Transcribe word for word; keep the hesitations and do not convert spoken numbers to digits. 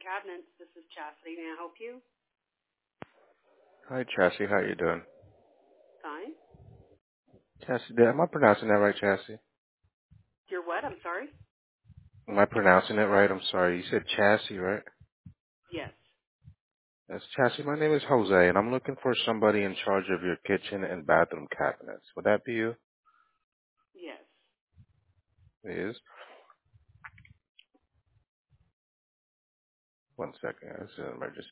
Cabinets. This is Chastity. May I help you? Hi, Chassie. How you doing? Fine. Chassie, did, am I pronouncing that right, Chassie? You're what? I'm sorry? Am I pronouncing it right? I'm sorry. You said Chassie, right? Yes. Yes, Chassie. My name is Jose, and I'm looking for somebody in charge of your kitchen and bathroom cabinets. Would that be you? Yes. It is. One second. This is an emergency.